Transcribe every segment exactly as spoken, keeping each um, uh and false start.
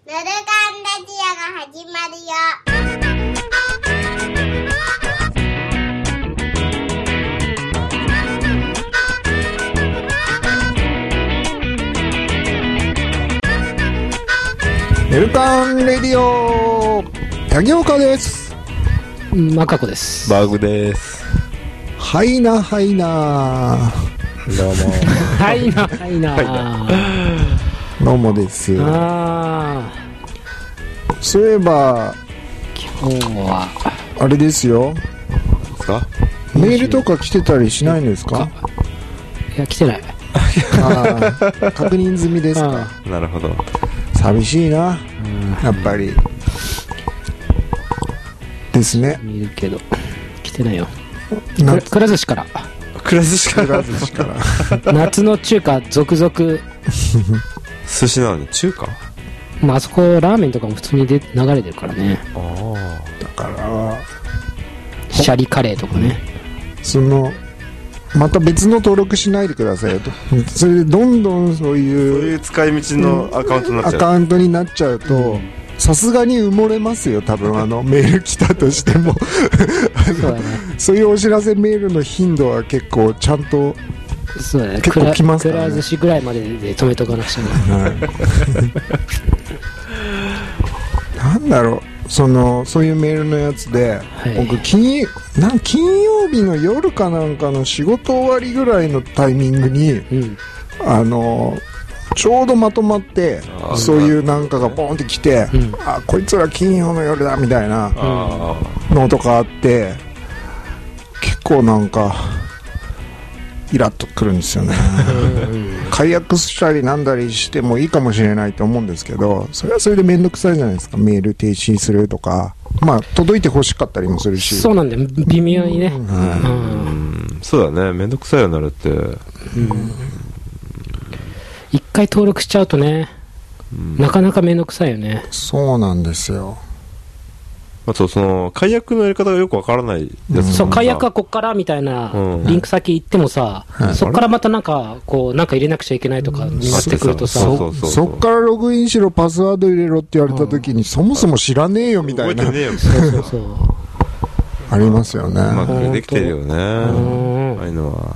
ヌルカンラジオが始まるよ。 ヌルカンレディオ、八木岡です。 マカコです。 バグです。 はいなはいな、 どうもはいなはいなどうもです。 あそういえば今日はあれですよ、 ですか？ メールとか来てたりしないんですか？ いや来てない。 あ確認済みですか？ なるほど。 寂しいな、やっぱりですね。 見るけど来てないよ。 なくくら寿司からくら寿司かくらら寿司から夏の中華続々。 寿司なのに中華？ まああそこラーメンとかも普通にで流れてるからね。 ああ。 だからシャリカレーとかね。 そのまた別の登録しないでくださいよと。それでどんどんそうそういういう使い道のアカウントになっアちゃう。 カウントになっちゃうとさすがに埋もれますよ多分。あのメール来たとしてもそうだね。 そういうお知らせメールの頻度は結構ちゃんと、 そうだね。 結構来ますからねくら寿司ぐらいまでで止めとかなくちゃね。 なんだろう、そのそういうメールのやつで、 はい僕金なん金曜日の夜かなんかの仕事終わりぐらいのタイミングにうんあのちょうどまとまってあーそういうなんかがボーンってきて、 うんあこいつら金曜の夜だみたいなあのとかあって、結構なんかイラッとくるんですよね。解約したりなんだりしてもいいかもしれないと思うんですけど、それはそれで面倒くさいじゃないですか。メール停止するとか、まあ届いて欲しかったりもするし。 そうなんだよ。微妙にね。 うんうんあ。うんそうだね。めんどくさいようになるって。 一回登録しちゃうとね、なかなかめんどくさいよね。 そうなんですよ。 あとその解約のやり方がよくわからないやつ。 そう、解約はこっからみたいなうんリンク先行ってもさ、 はいそっからまたなんかこうなんか入れなくちゃいけないとかになってくるとさ、 そうそうそうそっからログインしろパスワード入れろって言われた時に、そもそも知らねえよみたいな覚えてねえよ。 そうそうそう。 ありますよね。 うまくできてるよね。 んああいうのは。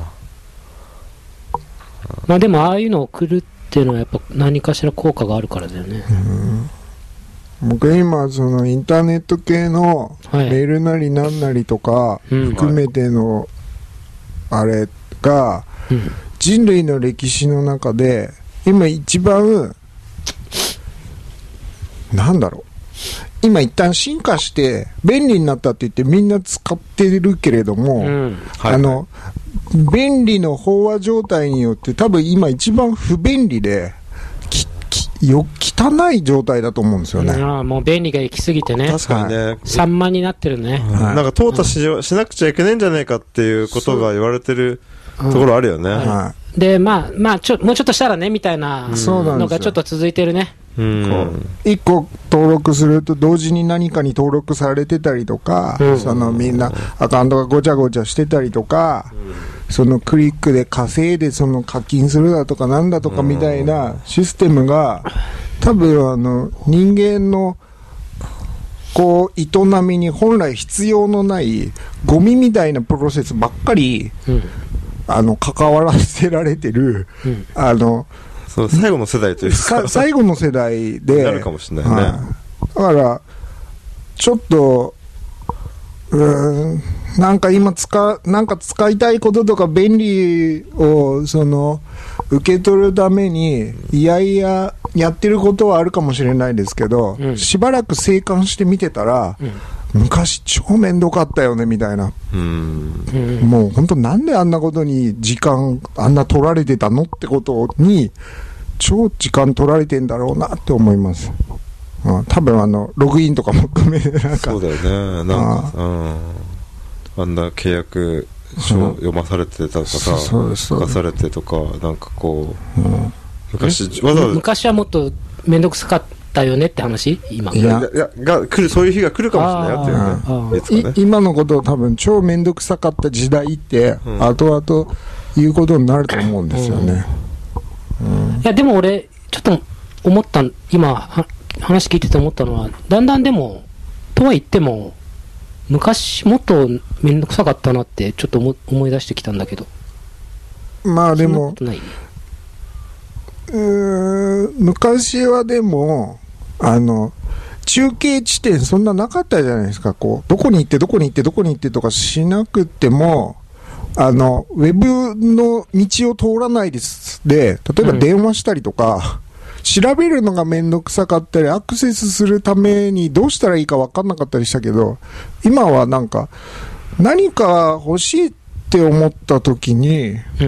まあでもああいうのを送るっていうのはやっぱ何かしら効果があるからだよね。 僕今そのインターネット系のはいメールなりなんなりとかうん含めてのあれがうん人類の歴史の中で今一番なんだろう、今一旦進化して便利になったって言ってみんな使ってるけれども、 うんはいあの便利の飽和状態によって多分今一番不便利でききよ汚い状態だと思うんですよね。 ああもう便利が行き過ぎてね、 確かにね。 散漫になってるね。 はいなんか淘汰しようしなくちゃいけないんじゃないかっていうことが言われてるところあるよね。 はでまあまあちょもうちょっとしたらねみたいなそうなんですよのがちょっと続いてるね。 うん。 い、いっこ登録すると同時に何かに登録されてたりとか、 うんそのみんなアカウントがごちゃごちゃしてたりとか、そのクリックで稼いでその課金するだとかなんだとかみたいなシステムが多分あの人間のこう営みに本来必要のないゴミみたいなプロセスばっかりうんあの関わらせられてる、 うんあのそう、最後の世代というさか。 最後の世代でなるかもしれないねはいだからちょっとうーんなんか今使なんか使いたいこととか便利をその受け取るためにいやいややってることはあるかもしれないですけど、 うんしばらく静観して見てたら、昔超めんどかったよねみたいな、 うん。 うんもう本当なんであんなことに時間あんな取られてたのってことに超時間取られてんだろうなって思います、うん、多分あのログインとかも含めなんかそうだよね。なんか、うん。あんな契約書読まされてたとかさ、 そうですそうです書かされてとか、なんかこう、 うん昔、わざわざ、 昔はもっとめんどくさかったよねって話今。 いやいや、が来る、そういう日が来るかもしれないよっていうあーね。いつかね。 い今のことを多分超めんどくさかった時代って、 うん後々言うことになると思うんですよね、うんいやでも俺ちょっと思った今は話聞いてて思ったのは、だんだんでも、とは言っても、昔もっとめんどくさかったなってちょっと思思い出してきたんだけど。 まあでも、 そんなことない？ うーん、昔はでも、あの、中継地点そんななかったじゃないですか。こう、どこに行ってどこに行ってどこに行ってとかしなくても、あの、ウェブの道を通らないです。で、例えば電話したりとか、うん、調べるのがめんどくさかったり、アクセスするためにどうしたらいいか分かんなかったりしたけど、今はなんか、何か欲しいって思った時に、 うん、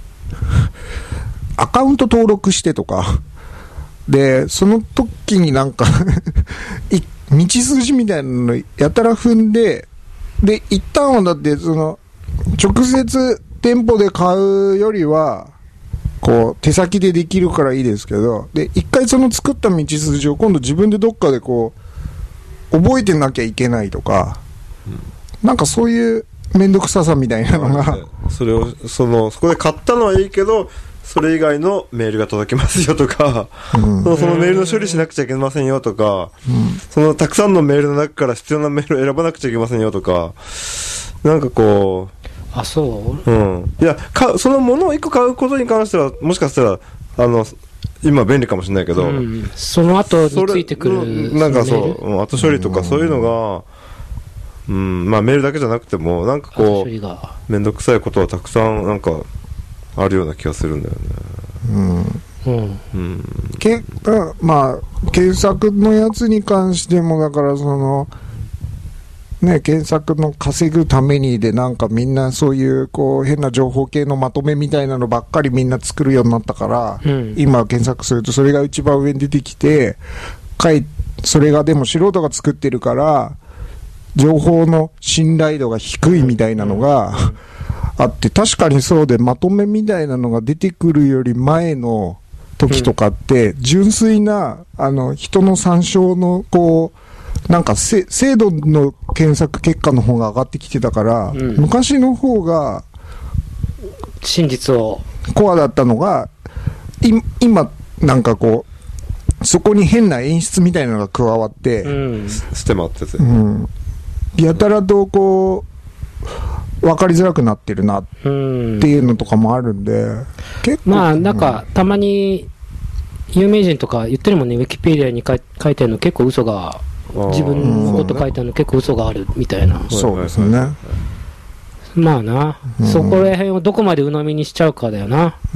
アカウント登録してとか、で、その時になんか道筋みたいなのやたら踏んで、で、一旦はだって、その、直接店舗で買うよりは、こう、手先でできるからいいですけど、で、一回その作った道筋を今度自分でどっかでこう、覚えてなきゃいけないとか、うん、なんかそういうめんどくささみたいなのが。 それを、その、そこで買ったのはいいけど、それ以外のメールが届きますよとか、うん、そのメールの処理しなくちゃいけませんよとか、うん、そのたくさんのメールの中から必要なメールを選ばなくちゃいけませんよとか、なんかこう、 あ、そう、 うん、いやか、そのものをいっこ買うことに関しては、もしかしたら、あの、今便利かもしれないけど、うん、 その後についてくる、 なんかそう、後処理とかそういうのが、うん、まあメールだけじゃなくても、なんかこう、めんどくさいことはたくさん、なんか、あるような気がするんだよね。 うん。うん。け、まあ、検索のやつに関しても、だからその、ね、検索の稼ぐためにで、なんかみんなそういう、こう、変な情報系のまとめみたいなのばっかりみんな作るようになったから、うん、今検索するとそれが一番上に出てきて、かい、それがでも素人が作ってるから、情報の信頼度が低いみたいなのが、うんうんあって、確かにそうで、まとめみたいなのが出てくるより前の時とかって、うん、純粋な、あの、人の参照の、こう、なんかせ、精度の検索結果の方が上がってきてたから、うん、昔の方が、 真実を。 コアだったのが、い今、なんかこう、そこに変な演出みたいなのが加わって、 うん、ステマってて、 うん。やたらとこう、分かりづらくなってるなっていうのとかもあるんで、うん、 結構まあなんか、うん、たまに有名人とか言ってるもんね、ウィキペディアに書い書いてるの結構嘘が、自分のこと書いてるの結構嘘があるみたいな。 そうですね。 まあな、うん、そこら辺をどこまで鵜呑みにしちゃうかだよな。 うん、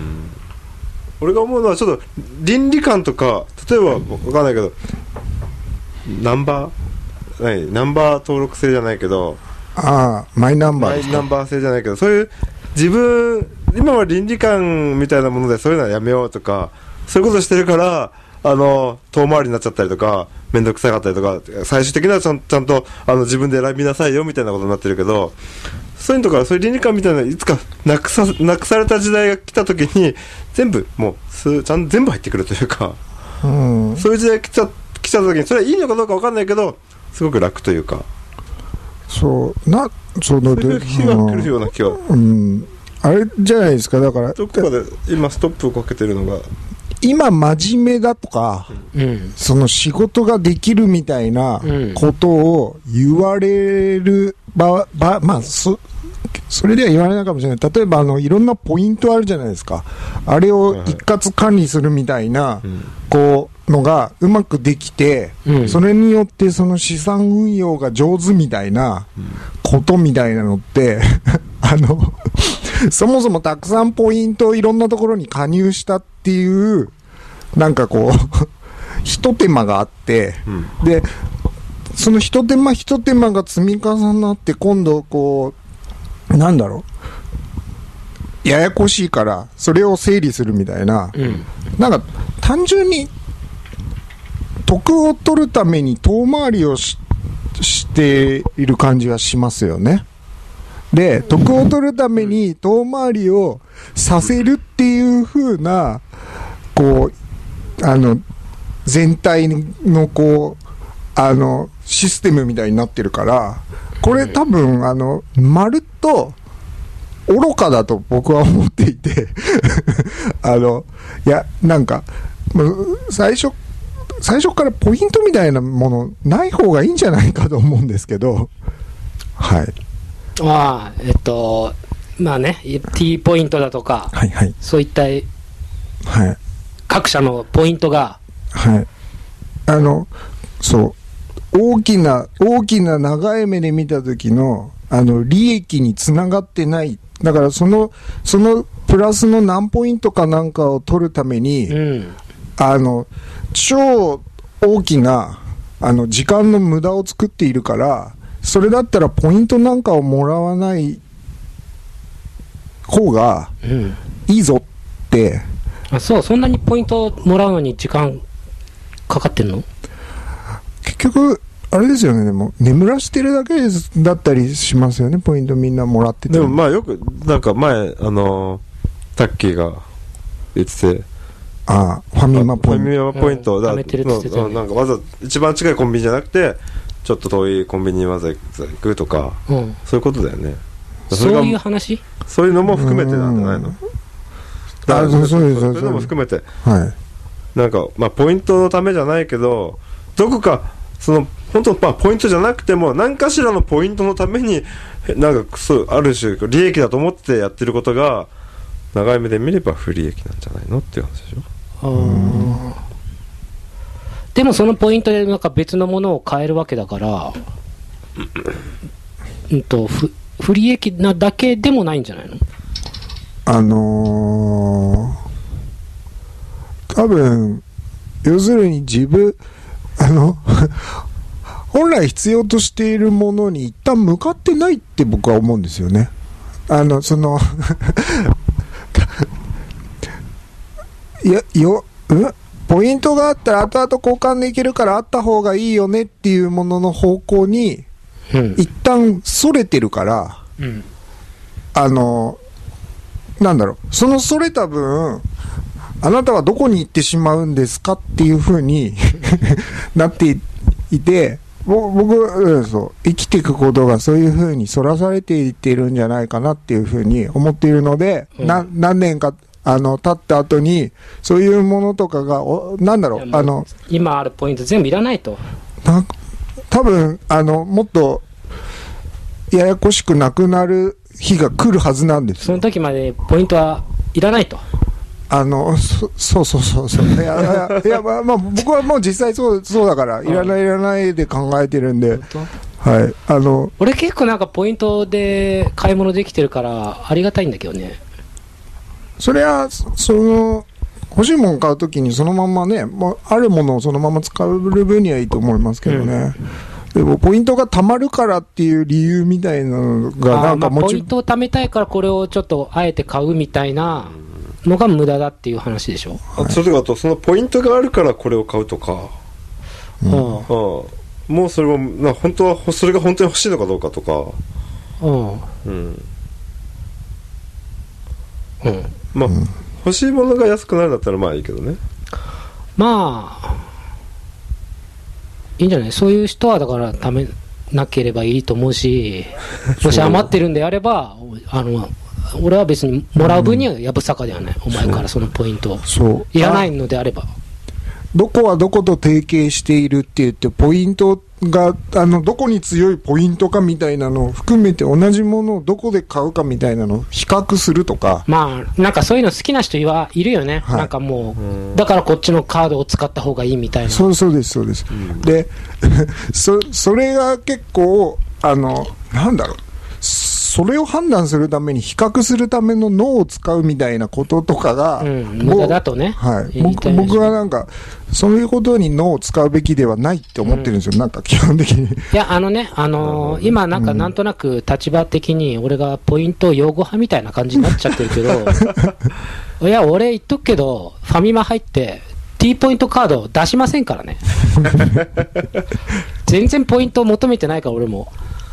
俺が思うのはちょっと倫理観とか、例えば分かんないけど、ナンバー何ナンバー登録制じゃないけど、 ああ、マイナンバーマイナンバー制じゃないけど、そういう自分、今は倫理観みたいなものでそういうのはやめようとか、そういうことしてるから、あの、遠回りになっちゃったりとか、めんどくさかったりとか、最終的にはちゃんちゃんとあの自分で選びなさいよみたいなことになってるけど、そういうのとか、そういう倫理観みたいなのいつかなくさ、なくされた時代が来た時に、全部、もうす、ちゃんと全部入ってくるというか、 うん、 そういう時代が来ちゃ、来ちゃった時に、それはいいのかどうか分かんないけど、すごく楽というか、 そうなそのそういう日が来るような気は、 うん、あれじゃないですか。だからどこかで今ストップをかけてるのが、 今真面目だとか、うん、その仕事ができるみたいなことを言われる場、場まあそそれでは言われないかもしれない。例えばあのいろんなポイントあるじゃないですか。あれを一括管理するみたいな、はいはい、こうのがうまくできて、うん、それによってその資産運用が上手みたいなことみたいなのってあのそもそもたくさんポイントをいろんなところに加入したっていうなんかこうひと手間があって、うん、でそのひと手間ひと手間が積み重なって今度こうなんだろうややこしいからそれを整理するみたいな、うん、なんか単純に得を取るために遠回りを し, している感じがしますよね。で、得を取るために遠回りをさせるっていう風な、こう、あの、全体のこう、あの、システムみたいになってるから、これ多分、あの、まるっと、愚かだと僕は思っていて、あの、いや、なんか、最初、 最初からポイントみたいなものない方がいいんじゃないかと思うんですけど、はい。 ああ、えっと、まあね、T ポイントだとか、 はいはい。 そういった、 はい。 各社のポイントが、 はい。あの、そう、大きな、大きな長い目で見た時の、あの、利益につながってない。だからその、その、プラスの何ポイントかなんかを取るために、うん、あの、超大きな、あの、時間の無駄を作っているから、それだったらポイントなんかをもらわない方がいいぞって、 うん、あ、そう、そんなにポイントもらうのに時間かかってんの？ 結局、あれですよね、でも、眠らしてるだけですだったりしますよね、ポイントみんなもらってて。 でもまあよく、なんか前、あの、タッキーが言ってて、 ああ、ファミマポイント。 ファミマポイント、 うん、 だ貯めてるって言ってたよね。 なんかわざ、一番近いコンビニじゃなくて、ちょっと遠いコンビニにわざ行くとか、うん、そういうことだよね。 そ, そういう話？ そういうのも含めてなんじゃないの？ ああ、そうそうです。 そういうのも含めて。 はい。 なんか、まあ、ポイントのためじゃないけど、どこか、その、本当、まあ、ポイントじゃなくても、何かしらのポイントのために、なんか、そう、ある種、利益だと思ってやってることが、長い目で見れば不利益なんじゃないのっていう話でしょ。 あ、でもそのポイントでなんか別のものを買えるわけだからうんと不、不利益なだけでもないんじゃないの？ あのー、多分要するに自分あの本来必要としているものに一旦向かってないって僕は思うんですよね。あのそのいやよ、うんポイントがあったら後々交換できるからあった方がいいよねっていうものの方向に、うん、一旦それてるから、うん、あのなんだろう、そのそれた分あなたはどこに行ってしまうんですかっていう風になっていて、僕、うん、そう生きていくことがそういう風にそらされていっているんじゃないかなっていう風に思っているので、うん、な何年かあの経った後にそういうものとかがおなんだろう、あの今あるポイント全部いらないと、 な多分あのもっとややこしくなくなる日が来るはずなんですよ。 その時までポイントはいらないと。 あのそそうそうそうそういやいやいや、まあ、まあ僕はもう実際そうそうだからいらないいらないで考えてるんで、はい、あの俺結構なんかポイントで買い物できてるからありがたいんだけどね。 それはその欲しいもの買うときにそのままね、もうあるものをそのまま使う分にはいいと思いますけどね、うん、でもポイントが貯まるからっていう理由みたいなのがなんかもちろん、まあ、 ポイントを貯めたいからこれをちょっとあえて買うみたいなのが無駄だっていう話でしょ、 はい、それとかとそのポイントがあるからこれを買うとか、うんうん、もうそれはな本当はそれが本当に欲しいのかどうかとか、うんうんうん、まあ、うん、欲しいものが安くなるんだったらまあいいけどね。 まあいいんじゃない。そういう人はだからためなければいいと思うしもし余ってるんであればあの俺は別にもらう分にはやぶさかではない、うん、お前からそのポイントいらないのであれば、 どこはどこと提携しているって言ってポイントがあのどこに強いポイントかみたいなのを含めて同じものをどこで買うかみたいなのを比較するとか、 まあなんかそういうの好きな人はいるよね、はい、なんかもうだからこっちのカードを使った方がいいみたいな。 そうそうですそうです、うん、でそ, それが結構あのなんだろう、それを判断するために比較するための脳を使うみたいなこととかが、うん、 無駄だとね、 はい、僕, 僕はなんかそういうことに脳を使うべきではないって思ってるんですよ、うん、なんか基本的に。いやあのね、あのー、今なんかなんとなく立場的に俺がポイント擁護派みたいな感じになっちゃってるけどいや俺言っとくけどファミマ入って T ポイントカード出しませんからね全然ポイントを求めてないから俺も。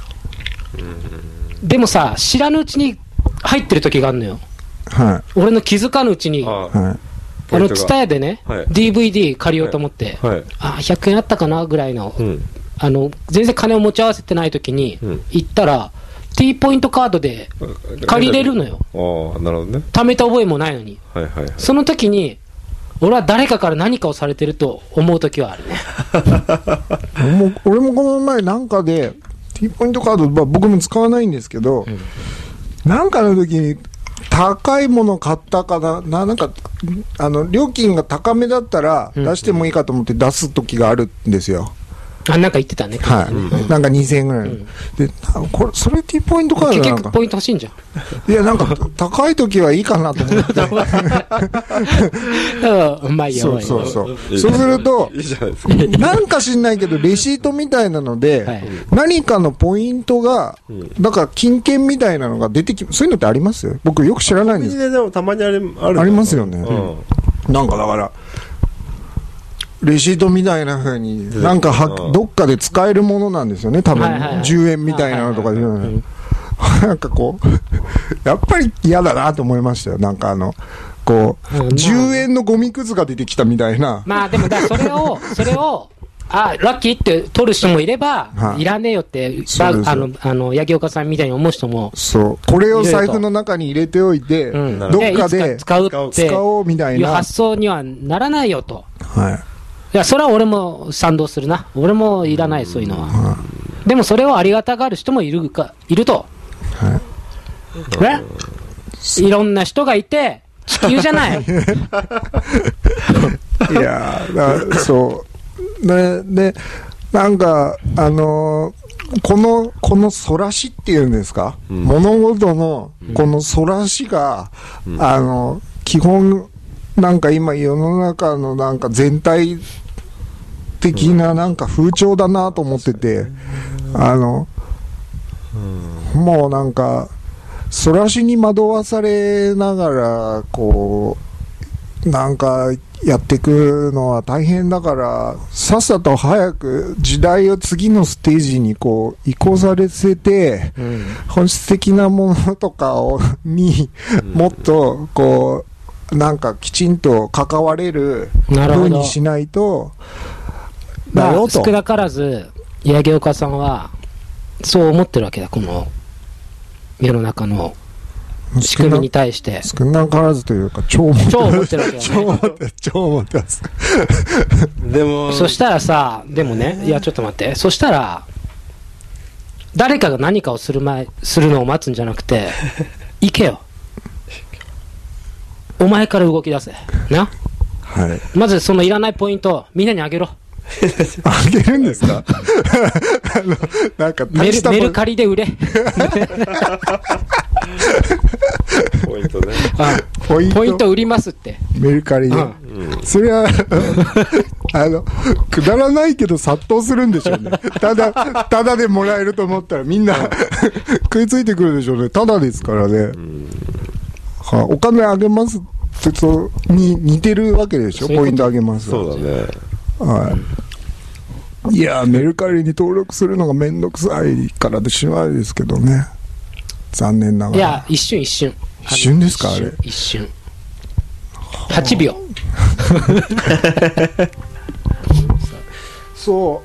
でもさ知らぬうちに入ってる時があるのよ、はい、俺の気づかぬうちに、あああのツタヤでね、はい、ディーブイディー 借りようと思って、はいはい、あひゃくえんあったかなぐらいの、うん、あの全然金を持ち合わせてない時に、うん、行ったら T ポイントカードで借りれるのよ。 ああなるほどね。 貯めた覚えもないのに、はいはいはい、その時に俺は誰かから何かをされてると思うときはあるね。 もう俺もこの前なんかで T ポイントカード、まあ、僕も使わないんですけど、うん、なんかの時に高いもの買ったかな、な、なんかあの料金が高めだったら出してもいいかと思って出す時があるんですよ。 あ、なんか言ってたね。 はい。うん、なんかにせんえんぐらい、うん。で、これ、それ T ポイントカードなんか。 結局ポイント欲しいんじゃん。 いや、なんか、高い時はいいかなと思って。 うまいよ、 そうそうそう。そうすると、いいじゃないですか。なんか知んないけど、レシートみたいなので、はい、何かのポイントが、だから金券みたいなのが出てき、そういうのってあります？僕よく知らないんです。 でもたまにあれ、ある。 ありますよね。うん、なんかだから、レシートみたいな風に、なんかは、どっかで使えるものなんですよね、多分、じゅうえんみたいなのとかで、なんかこう、やっぱり嫌だなと思いましたよ、なんかあの、こう、じゅうえんのゴミくずが出てきたみたいな。 まあでも、だそれを、それを、あ、ラッキーって取る人もいれば、はい、いらねえよって、あの、あの、八木岡さんみたいに思う人も。 そう。これを財布の中に入れておいて、うん、どっかで使うって、 使おうみたいな。 いう発想にはならないよと。 はい。 いや、それは俺も賛同するな。俺もいらない、そういうのは。うん、でもそれをありがたがる人もいるか、いると。はい。いろんな人がいて、地球じゃない。いやー、そう。で、で、なんか、あのー、この、このそらしっていうんですか、うん、物事の、このそらしが、うん、あの、基本、なんか今世の中のなんか全体的ななんか風潮だなと思ってて、あの、もうなんか、そらしに惑わされながら、こう、なんかやっていくのは大変だから、さっさと早く時代を次のステージにこう移行されせて、本質的なものとかを、にもっとこう、なんかきちんと関われる風にしないと、 だよと。少なからず、八木岡さんは、そう思ってるわけだ、この世の中の仕組みに対して。 少なからずというか、超思って超思ってるわけだ、ね。 超思って、超思ってます。 でも、そしたらさ、でもね、いや、ちょっと待って、そしたら、誰かが何かをする前、するのを待つんじゃなくて、行けよ。お前から動き出せ。な。 はい。 まずそのいらないポイントをみんなにあげろ。 あげるんですか？あのなんかメル、メルカリで売れ。 ポイントね。 あ、ポイント、ポイント売りますって。 メルカリで。うん、それは、あの、くだらないけど殺到するんでしょうね。ただ、ただでもらえると思ったらみんな食いついてくるでしょうね。ただですからね。はあ、お金あげますってとに似てるわけでしょ。ポイントあげます。 そうだね。 はい。いや、メルカリに登録するのがめんどくさいからでしまいですけどね。残念ながら。 いや、一瞬一瞬。 一瞬ですか、あれ。 一瞬。はちびょう。 そう。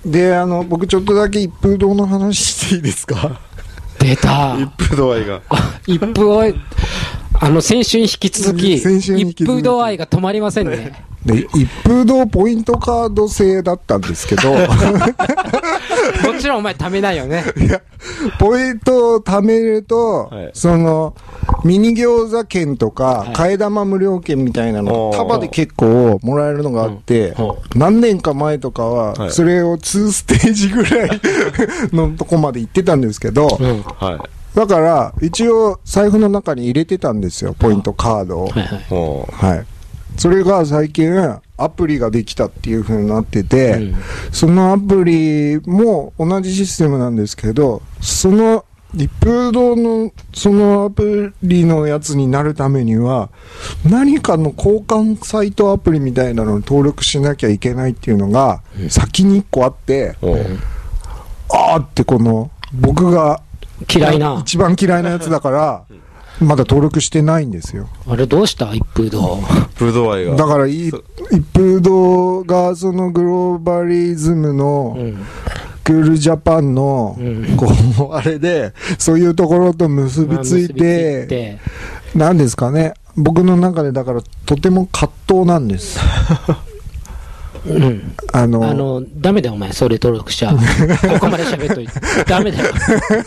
で、あの、僕ちょっとだけ一風堂の話していいですか？ 出た。 一風堂愛が。 一風愛、あの、先週に引き続き、一風堂愛が止まりませんね。 で、一風堂ポイントカード制だったんですけどもちろんお前貯めないよね。 いや、ポイントを貯めると、はい、そのミニ餃子券とか、はい、替え玉無料券みたいなの束で結構もらえるのがあって、うん、何年か前とかはそれをにステージぐらいのとこまで行ってたんですけど、うんはい、だから一応財布の中に入れてたんですよ、ポイントカードを。はい、はいはい、それが最近アプリができたっていう風になってて、うん、そのアプリも同じシステムなんですけど、その一風堂のそのアプリのやつになるためには何かの交換サイトアプリみたいなのに登録しなきゃいけないっていうのが先にいっこあって、うん、あーってこの僕が嫌いな一番嫌いなやつだからまだ登録してないんですよ。 あれどうした一風堂。 一風堂愛が。 だから一風堂がそのグローバリズムの、うん、クールジャパンの、うん、こうあれでそういうところと結びついて、何ですかね、 僕の中でだからとても葛藤なんですうん、あのあのダメだよお前それ登録しちゃここまで喋っといてダメだよ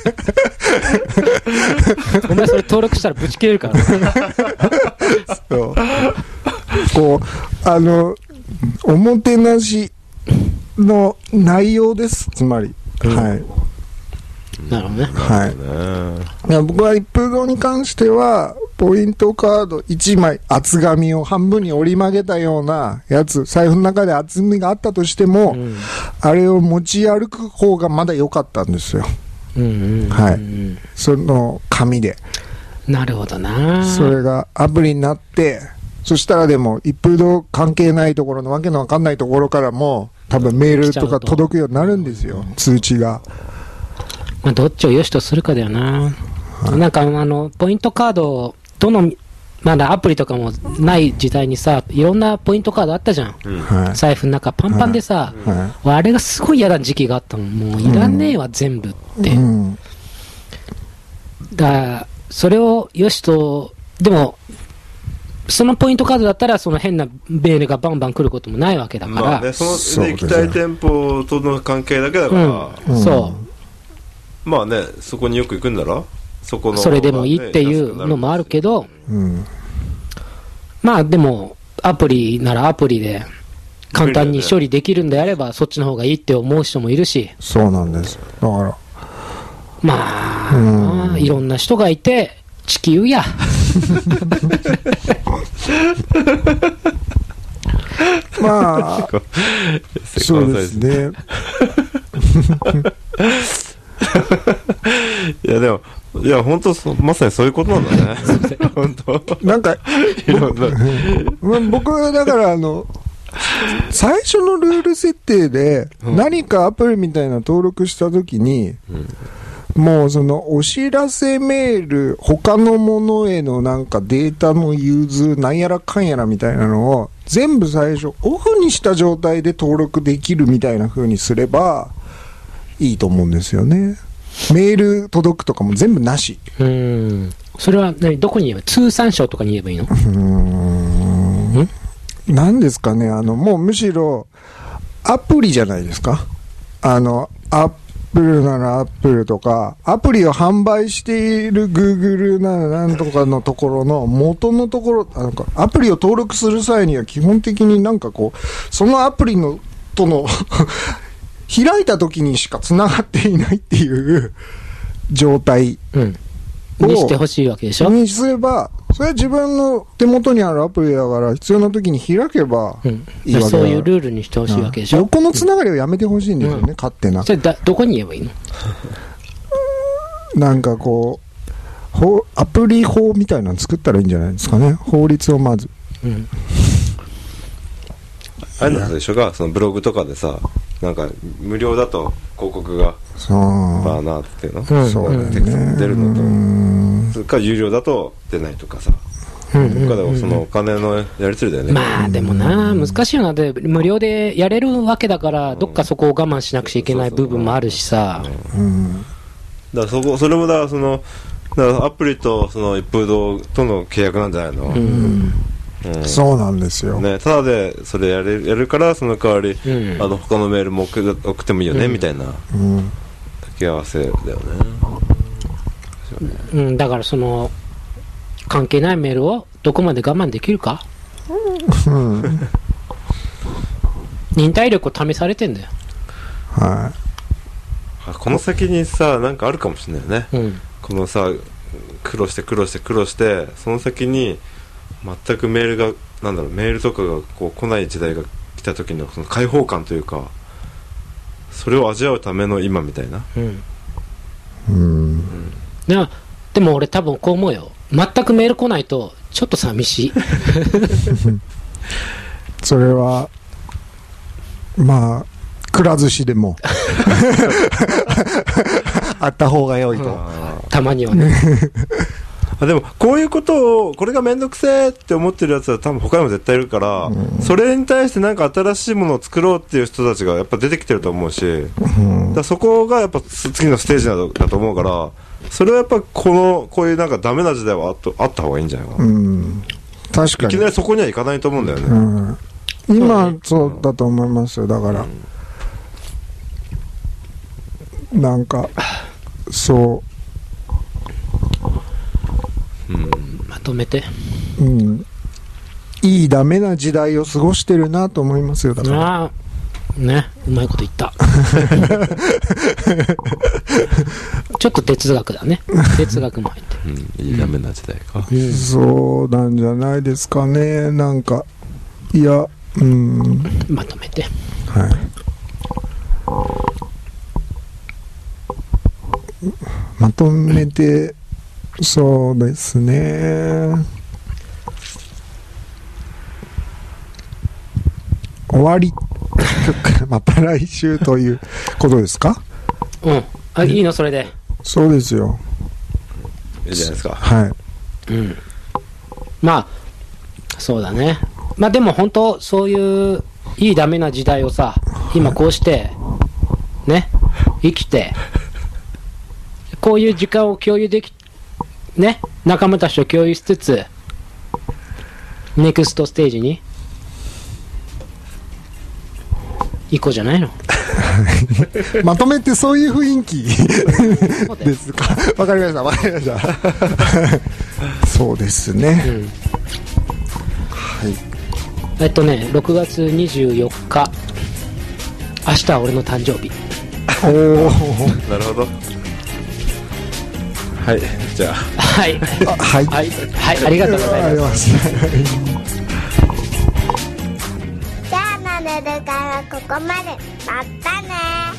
お前それ登録したらぶち切れるからそうこうあのおもてなしの内容ですつまり、うん、はいなるほどね、 はい、いや僕は一風堂に関してはポイントカードいちまい厚紙を半分に折り曲げたようなやつ財布の中で厚みがあったとしても、うん、あれを持ち歩く方がまだ良かったんですよ、うんうんうん、はいその紙でなるほどなそれがアプリになってそしたらでも一風堂関係ないところのわけのわかんないところからも多分メールとか届くようになるんですよ通知がまあ、どっちを良しとするかだよな、はい、なんかあのポイントカードどのまだアプリとかもない時代にさいろんなポイントカードあったじゃん、うん、財布の中パンパンでさ、はいはい、あれがすごい嫌な時期があったのもういらねえわ、うん、全部って、うん、だからそれを良しとでもそのポイントカードだったらその変なメールがバンバン来ることもないわけだから、まあね、 その行きたい店舗との関係だけだから、 うん、そうまあね、そこによく行くんだろそこの、ね、 それでもいいっていうのもあるけど、うん、まあでもアプリならアプリで簡単に処理できるんであればそっちの方がいいって思う人もいるしそうなんですだからまあ、うん、いろんな人がいて地球やまあそうですねいやでもいや本当まさにそういうことなんだね本当なんか僕はだからあの最初のルール設定で何かアプリみたいな登録したときに、うん、もうそのお知らせメール他のものへのなんかデータの融通なんやらかんやらみたいなのを全部最初オフにした状態で登録できるみたいな風にすればいいと思うんですよね。メール届くとかも全部なし。 うーん。それは何どこに言えば通産省とかに言えばいいの？うーん。何ですかね。あのもうむしろアプリじゃないですか。あのアップルならアップルとかアプリを販売しているグーグルならなんとかのところの元のところなんかアプリを登録する際には基本的になんかこうそのアプリのとの開いた時にしか繋がっていないっていう状態を、うん、 にしてほしいわけでしょ。 にすればそれは自分の手元にあるアプリだから必要な時に開けばいいわけだ、うん、 そういうルールにしてほしいわけでしょ。 横のつながりをやめてほしいんですよね、うん、勝手な。 それだどこに言えばいいの？ なんかこうアプリ法みたいなの作ったらいいんじゃないですかね。法律をまず、うん、 あれなんでしょうか。そのブログとかでさなんか無料だと広告がバーナーっていうの、うん、そうだよね、テキスト出るのとそれから有料だと出ないとかさ、うんうんうんうん、どっかでもそのお金のやり取りだよね。 まあでもな難しいよな。で無料でやれるわけだから、うん、どっかそこを我慢しなくちゃいけない部分もあるしさ、うん、 だからそこそれもだからそのだからアプリとその一風堂との契約なんじゃないの、うんうん、そうなんですよ、 ね、ただでそれやれやるからその代わり、うん、あの他のメールも送ってもいいよね、うん、みたいな掛け合わせだよね、 うん、だからその関係ないメールをどこまで我慢できるか、うん、忍耐力を試されてんだよ。 はい、 この先にさなんかあるかもしれないよね、うん、このさ苦労して苦労して苦労してその先に全くメールがなんだろうメールとかがこう来ない時代が来た時のその解放感というかそれを味わうための今みたいな、うんうん、 でも、でも俺多分こう思うよ。全くメール来ないとちょっと寂しいそれはまあくら寿司でもあった方が良いとたまにはねあでもこういうことをこれがめんどくせえって思ってるやつは多分他にも絶対いるから、うん、それに対してなんか新しいものを作ろうっていう人たちがやっぱ出てきてると思うし、うん、だそこがやっぱ次のステージだと思うからそれはやっぱこのこういうなんかダメな時代はあっとあった方がいいんじゃないかな、うん確かにいきなりそこにはいかないと思うんだよね、 うん、今そうだと思いますよ。だから、うん、なんかそう、 うん、まとめて、 うん、いいダメな時代を過ごしてるなと思いますよ。だからあね、うまいこと言ったちょっと哲学だね。哲学も入ってる、 うん、いいダメな時代か、 うん、そうなんじゃないですかね。なんかいや、うん、 まとめて、 はい、まとめて、そうですね、終わりまた来週ということですか？ うん。あ、いいのそれで。 そうですよ。 いいじゃないですか。 はい。 うん。まあ、そうだね。まあでも本当、そういういいダメな時代をさ、今こうして、ね、生きて、こういう時間を共有でき、ね、仲間たちと共有しつつ、ネクストステージに、行こうじゃないのまとめてそういう雰囲気ですか？わかりましたわかりましたそうですね、うん、はい。 えっとねろくがつにじゅうよっか、明日は俺の誕生日。 おおなるほど。はい、じゃあはいあはい、 はい、はい、ありがとうございますじゃあなるからここまで。またね。